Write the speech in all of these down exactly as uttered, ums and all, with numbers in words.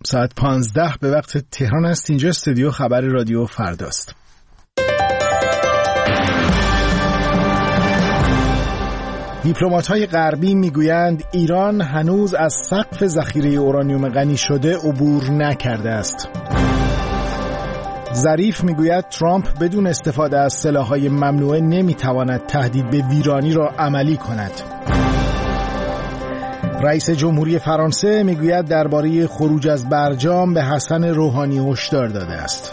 ساعت پانزده به وقت تهران است. اینجا استودیو خبر رادیو فرداست. دیپلمات‌های غربی میگویند ایران هنوز از سقف ذخیره اورانیوم غنی شده عبور نکرده است. ظریف میگوید ترامپ بدون استفاده از سلاح‌های ممنوعه نمیتواند تهدید به ویرانی را عملی کند. رئیس جمهوری فرانسه میگوید درباره خروج از برجام به حسن روحانی هشدار داده است.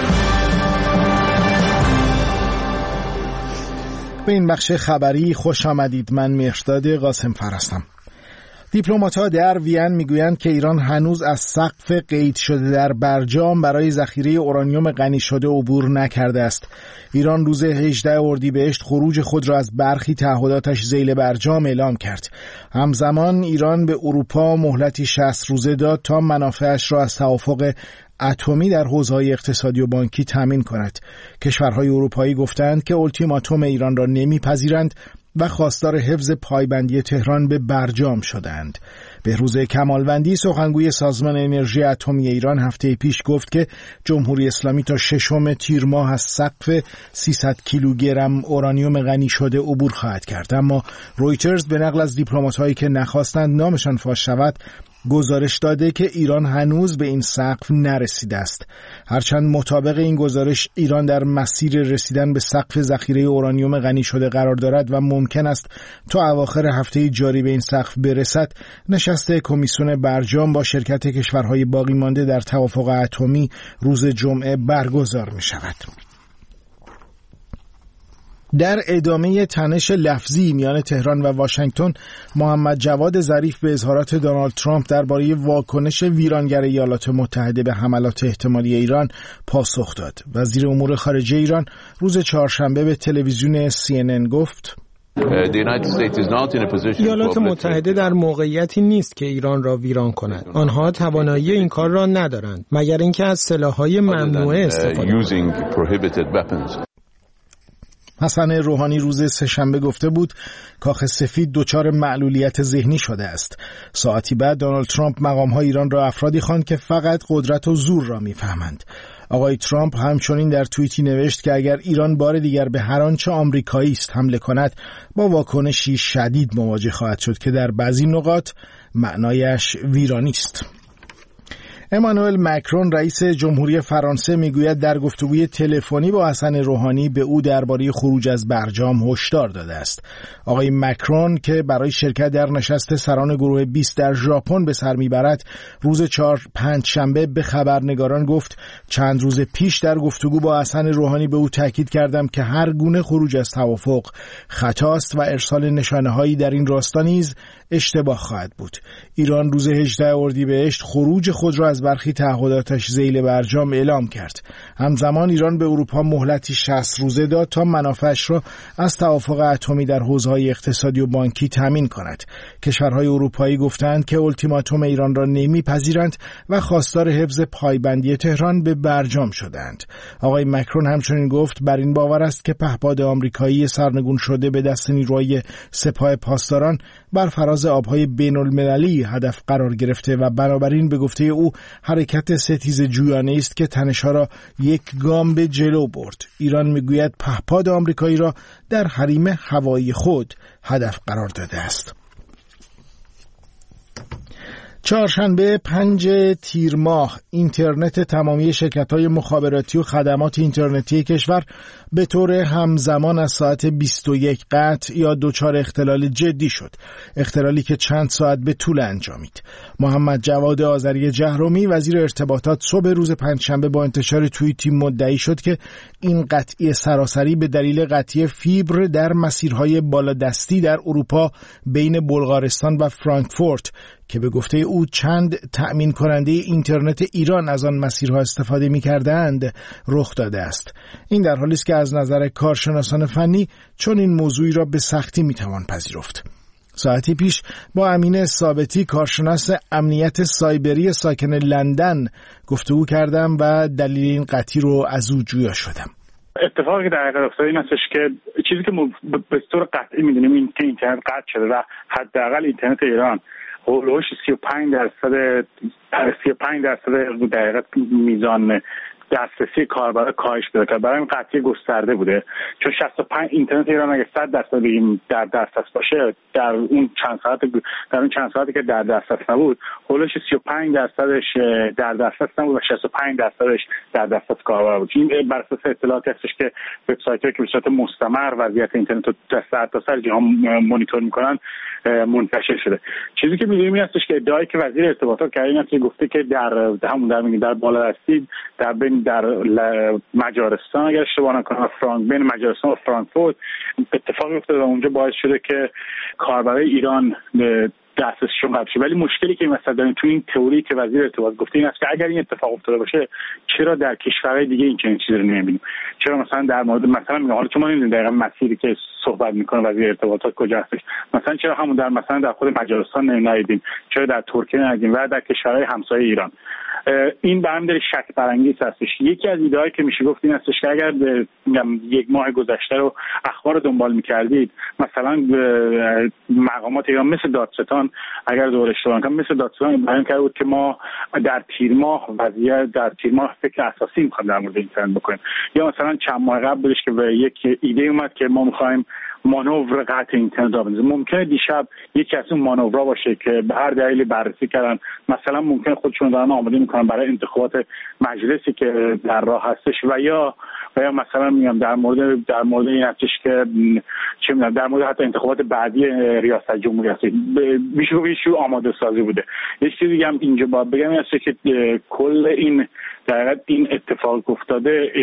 به این بخش خبری خوش آمدید. من مهرداد قاسم‌فر هستم. دیپلمات‌ها در وین میگویند که ایران هنوز از سقف قید شده در برجام برای ذخیره اورانیوم غنی شده عبور نکرده است. ایران روز هجدهم اردیبهشت خروج خود را از برخی تعهداتش ذیل برجام اعلام کرد. همزمان ایران به اروپا مهلتی شصت روزه داد تا منافعش را از توافق اتمی در حوزه‌های اقتصادی و بانکی تامین کند. کشورهای اروپایی گفتند که التیماتوم ایران را نمیپذیرند و خواستار حفظ پایبندی تهران به برجام شدند. بهروز کمالوندی سخنگوی سازمان انرژی اتمی ایران هفته پیش گفت که جمهوری اسلامی تا ششم تیر ماه از سقف سیصد کیلوگرم اورانیوم غنی شده عبور خواهد کرد. اما رویترز به نقل از دیپلمات‌هایی که نخواستند نامشان فاش شود گزارش داده که ایران هنوز به این سقف نرسیده است. هرچند مطابق این گزارش ایران در مسیر رسیدن به سقف ذخیره اورانیوم غنی شده قرار دارد و ممکن است تا اواخر هفته جاری به این سقف برسد، نشست کمیسیون برجام با شرکت کشورهای باقی مانده در توافق اتمی روز جمعه برگزار می شود. در ادامه تنش لفظی میان تهران و واشنگتن، محمد جواد ظریف به اظهارات دونالد ترامپ درباره واکنش ویرانگر ایالات متحده به حملات احتمالی ایران پاسخ داد. وزیر امور خارجه ایران روز چهارشنبه به تلویزیون سی ان ان گفت: ایالات متحده در موقعیتی نیست که ایران را ویران کند. آنها توانایی این کار را ندارند مگر اینکه از سلاح‌های ممنوعه استفاده کنند. حسن روحانی روز سه‌شنبه گفته بود کاخ سفید دچار معلولیت ذهنی شده است. ساعتی بعد دونالد ترامپ مقام‌های ایران را افرادی خواند که فقط قدرت و زور را می‌فهمند. آقای ترامپ همچنین در توییتی نوشت که اگر ایران بار دیگر به هر آنچه آمریکایی است حمله کند با واکنشی شدید مواجه خواهد شد که در بعضی نقاط معنایش ویرانی است. امانوئل مکرون رئیس جمهوری فرانسه میگوید در گفتگوی تلفنی با حسن روحانی به او درباره خروج از برجام هشدار داده است. آقای مکرون که برای شرکت در نشست سران گروه بیست در ژاپن به سر میبرد، روز چهار پنج شنبه به خبرنگاران گفت چند روز پیش در گفتگو با حسن روحانی به او تاکید کردم که هر گونه خروج از توافق خطاست و ارسال نشانه‌هایی در این راستا نیز اشتباه خواهد بود. ایران روز هجدهم اردیبهشت خروج خود را از برخی تعهداتش ذیل برجام اعلام کرد. همزمان ایران به اروپا مهلتی شصت روزه داد تا منافعش را از توافق اتمی در حوزه‌های اقتصادی و بانکی تامین کند. کشورهای اروپایی گفتند که التیماتوم ایران را نمیپذیرند و خواستار حفظ پایبندی تهران به برجام شدند. آقای مکرون همچنین گفت بر این باور است که پهپاد آمریکایی سرنگون شده به دست نیروهای سپاه پاسداران بر فراز آبهای بین المللی هدف قرار گرفته و بنابراین به گفته او حرکت ستیز جویانه است که تنش‌ها را یک گام به جلو برد. ایران میگوید پهپاد آمریکایی را در حریم هوایی خود هدف قرار داده است. چهارشنبه پنج تیر ماه اینترنت تمامی شرکت‌های مخابراتی و خدمات اینترنتی کشور به طور همزمان از ساعت بیست و یک قطع یا دچار اختلال جدی شد. اختلالی که چند ساعت به طول انجامید. محمد جواد آذری جهرومی وزیر ارتباطات صبح روز پنجشنبه با انتشار توییتی مدعی شد که این قطعی سراسری به دلیل قطعی فیبر در مسیرهای بالادستی در اروپا بین بلغارستان و فرانکفورت که به گفته او چند تأمین کننده اینترنت ایران از آن مسیرها استفاده می‌کردند رخ داده است. این در حالی است که از نظر کارشناسان فنی چون این موضوعی را به سختی می‌توان پذیرفت. ساعتی پیش با امین ثابتی کارشناس امنیت سایبری ساکن لندن گفتگو کردم و دلیل این قطعی رو از او جویا شدم. اتفاقی که در حقیقت افتاد این هستش که چیزی که به طور قطعی می‌دونیم این که اینترنت قطع شده و حداقل اینترنت ایران هولوش سی و پنج درصد سی و پنج درصد در حقیقت میزان دسترسی کاربر کاهش پیدا کرد. برای این قطعی گسترده بوده، چون شصت و پنج اینترنت ایران اگه صد درصد بگیم در دسترس باشه، در اون چند ساعت در اون چند ساعتی که در دسترس نبود هولوش سی و پنج درصدش در دسترس نبود و شصت و پنج درصدش در دسترس کاربر بود. این بر اساس اطلاعاتی هستش که وبسایت‌هایی که به صورت مستمر وضعیت اینترنت رو در سر جهان مانیتور می‌کنن منتشر شده. چیزی که می‌دونیم این هستش که ادعایی که وزیر ارتباطات کرد این است که گفته که در همون در میگیم در بالادستی در بین در مجارستان اگر اشتباه نکنم فرانک بین مجارستان و فرانکفورت اتفاقی افتاده و اونجا باعث شده که کاربرای ایران دسترسشون قطع شه. ولی مشکلی که مثلا داریم تو این تئوری که وزیر ارتباطات گفته این است که اگر این اتفاق افتاده باشه چرا در کشورهای دیگه این چنین چیزی رو نمی‌بینیم؟ چرا مثلا در مورد مثلا میگم حالا چون ما نمی‌دونیم دقیقاً مسیری که صحبت میکنه وزیر ارتباطات کجا هستش، مثلا چرا همون در مثلا در خود مجارستان ندیدیم، چرا در ترکیه ندیدیم و در کشورهای همسایه ایران؟ این به هم داره شک برانگیز هستش. یکی از ایده‌هایی که میشه گفت این هستش که اگر میگم یک ماه گذشته رو اخبار رو دنبال می‌کردید، مثلا مقامات ایران مثل دادستان اگر دور اشتباه نکنم مثل دادستان بیان کرده بود که ما در تیر ماه وضعیت در تیر ماه فکر اساسی می‌خوایم در مورد اینترنت بکنیم، یا مثلا چند ماه قبل بودش که به یک ایده اومد که ما می‌خوایم مانور قطع اینترنت را بندازیم. ممکنه دیشب یکی از اون مانورها باشه که به هر دلیلی بررسی کردن، مثلا ممکنه خودشون دارن آماده میکنن برای انتخابات مجلسی که در راه هستش و یا و یا مثلا میگم در مورد در مورد این هستش که چه میدونم در مورد حتی انتخابات بعدی ریاست جمهوری هست میشه گفت آماده سازی بوده. یه چیزی دیگه هم اینجا باید بگم این هستش که کل این در حقیقت این اتفاق افتاده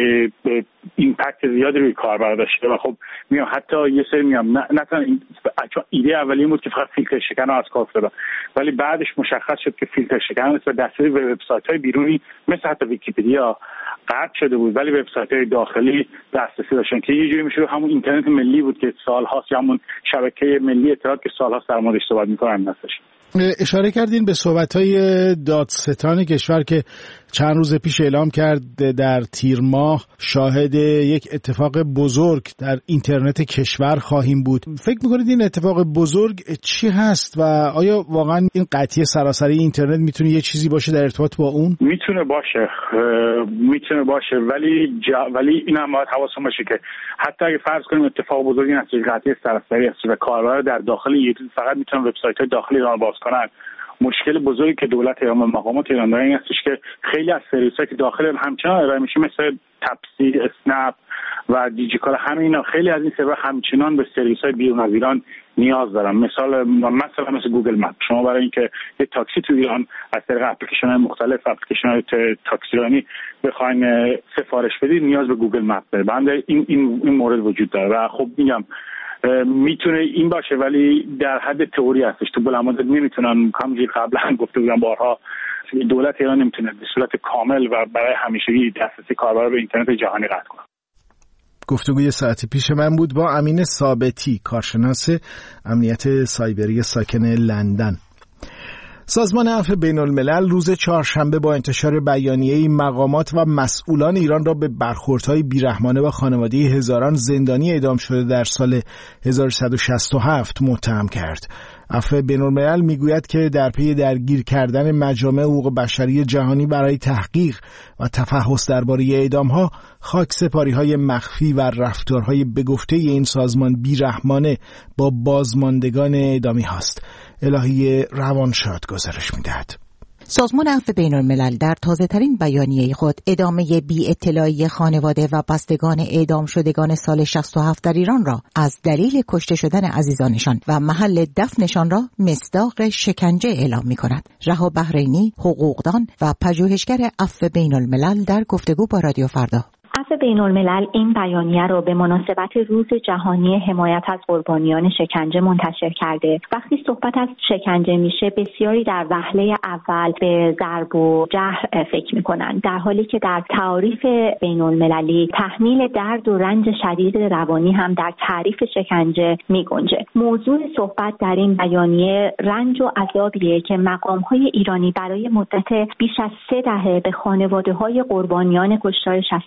ایمپکت زیادی روی کاربر داشته و خب میام حتی یه سری میام نه نه این ایده اولیه بود که فقط فیلتر شکن از کار افتاد، ولی بعدش مشخص شد که فیلتر شکن مثل دسترسی به وبسایت‌های بیرونی مثل حتی ویکی‌پدیا قطع شده بود، ولی وبسایت‌های داخلی دسترسی داشتن که یه جوری میشه همون اینترنت ملی بود که سال‌هاست، همون شبکه ملی اطلاعات که سال‌هاست در موردش صحبت می‌کنن هستش. اشاره کردین به صحبت‌های دادستان کشور که چند روز پیش اعلام کرد در تیر ماه شاهد یک اتفاق بزرگ در اینترنت کشور خواهیم بود. فکر می‌کنید این اتفاق بزرگ چی هست و آیا واقعا این قطعی سراسری اینترنت میتونه یه چیزی باشه در ارتباط با اون؟ میتونه باشه میتونه باشه ولی جا... ولی این هم باید حواسمون باشه که حتی اگه فرض کنیم اتفاق بزرگی هست که قطعی سراسری هست و کاربر در داخل ایران فقط میتونن وبسایت‌های داخلی ایران باز کنن، مشکل بزرگی که دولت ایران و مقامات ایران دارن این هستش که خیلی از سرویس‌ها که داخل همچنان ارائه میشه مثل تپسی، اسنپ و دیجیکال، همه اینا خیلی از این سرور همچنان به سرویس‌های بیرون از ایران نیاز دارن. مثال مثلا مثل گوگل مپ، شما برای اینکه یه تاکسی تو ایران از طریق اپلیکیشن‌های مختلف اپلیکیشن‌های تاکسیرانی بخواید سفارش بدید نیاز به گوگل مپ داره. بنده این این این مورد وجود داره و خب میگم میتونه این باشه ولی در حد تئوری هستش. تو بلندمدت نمیتونن همونجوری قبلا گفته بودم بارها دولت ایران نمیتونه به صورت کامل و برای همیشگی دسترسی کاربر به اینترنت جهانی قطع کنه. گفتگوی ساعتی پیش من بود با امین ثابتی، کارشناس امنیت سایبری ساکن لندن. سازمان عفو بین الملل روز چهارشنبه با انتشار بیانیه‌ای مقامات و مسئولان ایران را به برخوردهای بیرحمانه و خانواده هزاران زندانی اعدام شده در سال هزار و سیصد و شصت و هفت متهم کرد. عفو بین الملل میگوید که در پی درگیر کردن مجامع حقوق بشری جهانی برای تحقیق و تفحص درباره اعدام‌ها، خاکسپاری‌های مخفی و رفتارهای به گفته این سازمان بیرحمانه با بازماندگان اعدامی هاست. الهی روانشاد گزارش می‌دهد. سازمان عفو بین الملل در تازه ترین بیانیه خود ادامه بی اطلاعی خانواده و بستگان اعدام شدگان سال شصت و هفت در ایران را از دلیل کشته شدن عزیزانشان و محل دفنشان را مصداق شکنجه اعلام می کند. رها بحرینی، حقوقدان و پژوهشگر عفو بین الملل در گفتگو با رادیو فردا. عفو بین الملل این بیانیه را به مناسبت روز جهانی حمایت از قربانیان شکنجه منتشر کرده. وقتی صحبت از شکنجه میشه بسیاری در وهله اول به ضرب و جرح فکر میکنن، در حالی که در تعریف بین المللی تحمیل درد و رنج شدید روانی هم در تعریف شکنجه میگنجه. موضوع صحبت در این بیانیه رنج و عذابیه که مقام‌های ایرانی برای مدت بیش از سه دهه به خانواده‌های قربانیان کشتار شصت و هفت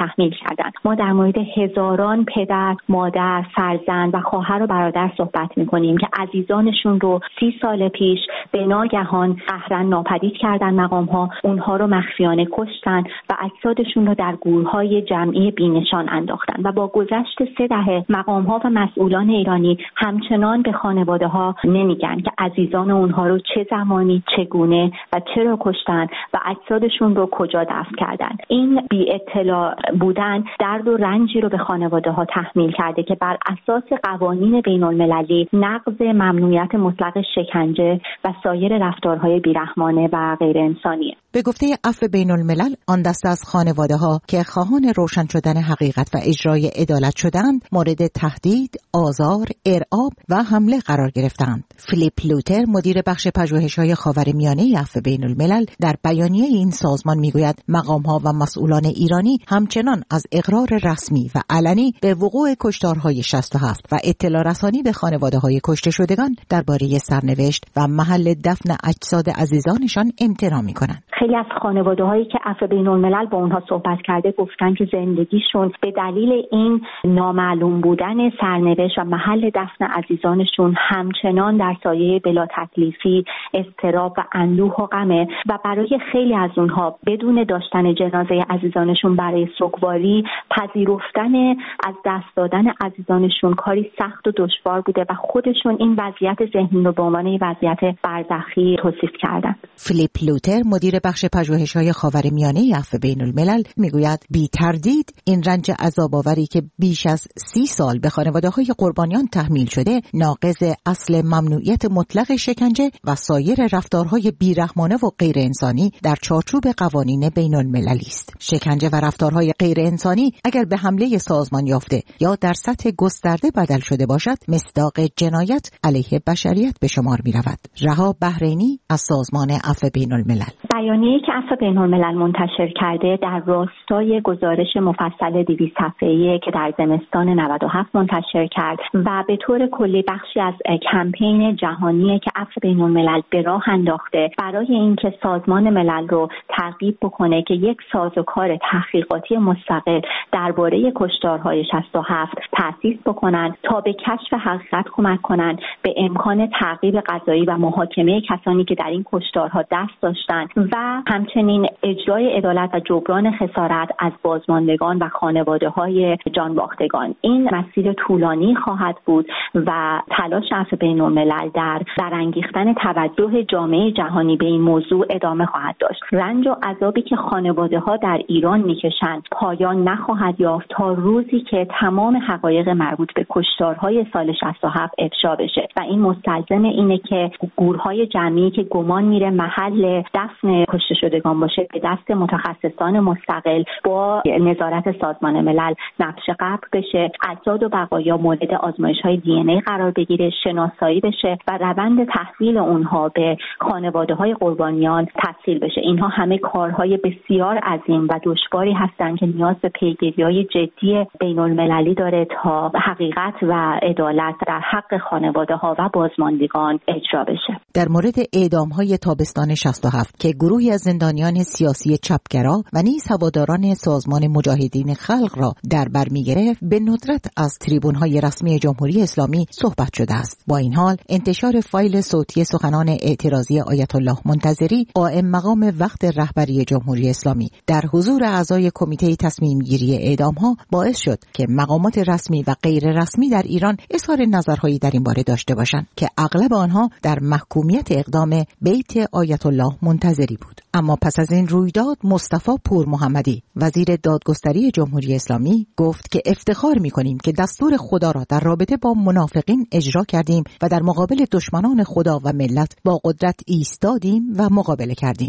تحمیل کردند. ما در مورد هزاران پدر، مادر، فرزند و خواهر و برادر صحبت می‌کنیم که عزیزانشون رو سی سال پیش به ناگهان قهرن ناپدید کردن مقام‌ها، اونها رو مخفیانه کشتن و اجسادشون رو در گورهای جمعی بی‌نشان انداختن و با گذشت سه دهه مقام‌ها و مسئولان ایرانی همچنان به خانواده‌ها نمیگن که عزیزان اونها رو چه زمانی، چگونه و چرا کشتن و اجسادشون رو کجا دفن کردن. این بی اطلاع بودن درد و رنجی رو به خانواده‌ها تحمیل کرده که بر اساس قوانین بین‌المللی نقض ممنوعیت مطلق شکنجه و سایر رفتارهای بیرحمانه و غیر انسانیه. به گفته عفو بین‌الملل، آن دسته از خانواده‌ها که خواهان روشن شدن حقیقت و اجرای عدالت شدند، مورد تهدید، آزار، ارعاب و حمله قرار گرفتند. فیلیپ لوتر، مدیر بخش پژوهش‌های خاورمیانه عفو بین‌الملل، در بیانیه این سازمان میگوید مقام‌ها و مسئولان ایرانی همچنان از اقرار رسمی و علنی به وقوع کشتارهای شصت و هفت و اطلاع رسانی به خانواده‌های کشته شدگان درباره سرنوشت و محل دفن اجساد عزیزانشان امتناع می‌کنند. خیلی از خانواده‌هایی که عفو بین‌الملل با اونها صحبت کرده گفتن که زندگیشون به دلیل این نامعلوم بودن سرنوشت و محل دفن عزیزانشون همچنان در سایه بلا تکلیفی، اضطراب و اندوه و غمه و برای خیلی از اونها بدون داشتن جنازه عزیزانشون برای سوگواری پذیرفتن از دست دادن عزیزانشون کاری سخت و دشوار بوده و خودشون این وضعیت ذهنی رو به عنوان وضعیت برزخی توصیف کردن. فیلیپ لوتر، مدیر بخش پژوهش‌های خاورمیانه عفو بین‌الملل، میگوید بی تردید این رنج عذاب‌آوری که بیش از سی سال به خانواده‌های قربانیان تحمیل شده ناقض اصل ممنوعیت مطلق شکنجه و سایر رفتارهای بیرحمانه و غیر انسانی در چارچوب قوانین بین‌المللی است. شکنجه و رفتارهای غیر انسانی اگر به حمله سازمان یافته یا در سطح گسترده بدل شده باشد مصداق جنایت علیه بشریت به شمار می‌رود. رها بحرینی از سازمان عفو بین‌الملل: بیانیه‌ای که عفو بین‌الملل منتشر کرده در راستای گزارش مفصل دویست صفحه‌ای که در زمستان نود و هفت منتشر کرد و به طور کلی بخشی از کمپین جهانی که عفو بین‌الملل به راه انداخته برای اینکه سازمان ملل رو ترغیب بکنه که یک سازوکار تحقیقاتی مستقل درباره کشتارهای شصت و هفت تأسیس بکنن تا به کشف حقیقت کمک کنن، به امکان تعقیب قضایی و محاکمه کسانی که در این کشتارها دست داشتند و همچنین اجرای عدالت و جبران خسارت از بازماندگان و خانواده‌های جانباختگان. این مسیر طولانی خواهد بود و تلاش عفو بین‌الملل در برانگیختن توجه جامعه جهانی به این موضوع ادامه خواهد داشت. رنج و عذابی که خانواده‌ها در ایران می‌کشند پایان نخواهد یافت تا روزی که تمام حقایق مربوط به کشتارهای سال شصت و هفت افشا بشه و این مستلزم اینه که گورهای جمعی که گمان میره محل دفن کشته شدگان باشه به دست متخصصان مستقل با نظارت سازمان ملل نقش قبر بشه، اجساد و بقایا مورد آزمایش‌های دی ان ای قرار بگیره، شناسایی بشه و روند تحویل اونها به خانواده‌های قربانیان تسهیل بشه. اینها همه کارهای بسیار عظیم و دشواری هستند که نیاز به پیگیری‌های جدی بین‌المللی داره تا حقیقت و عدالت در حق خانواده‌ها و بازماندگان اجرا بشه. در مورد اعدام‌های تابستان شصت و هفت که گروهی از زندانیان سیاسی چپگرا و نیز هواداران سازمان مجاهدین خلق را در بر می‌گرفت، به ندرت از تریبون‌های رسمی جمهوری اسلامی صحبت شده است. با این حال انتشار فایل صوتی سخنان اعتراضی آیت الله منتظری، قائم مقام وقت رهبری جمهوری اسلامی، در حضور اعضای کمیته تصمیم گیری اعدام‌ها باعث شد که مقامات رسمی و غیر رسمی در ایران اظهار نظرهایی در این باره داشته باشند که اغلب آنها در محکومیت اقدام بیت آیت الله منتظری بود. اما پس از این رویداد مصطفی پور محمدی، وزیر دادگستری جمهوری اسلامی، گفت که افتخار می‌کنیم که دستور خدا را در رابطه با منافقین اجرا کردیم و در مقابل دشمنان خدا و ملت با قدرت ایستادیم و مقابله کردیم.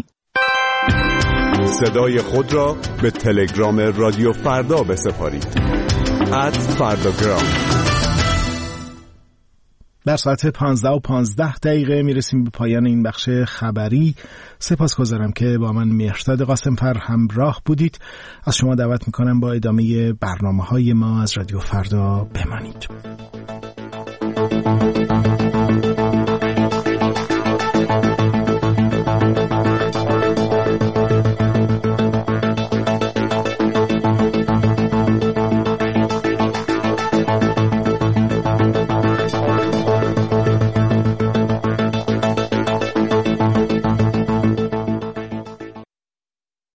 صدای خود را به تلگرام رادیو فردا بسپارید. ات فرداگرام. در ساعت پانزده و پانزده دقیقه میرسیم به پایان این بخش خبری. سپاسگزارم که با من مهرداد قاسم‌فر همراه بودید. از شما دعوت میکنم با ادامه برنامه‌های ما از رادیو فردا بمانید.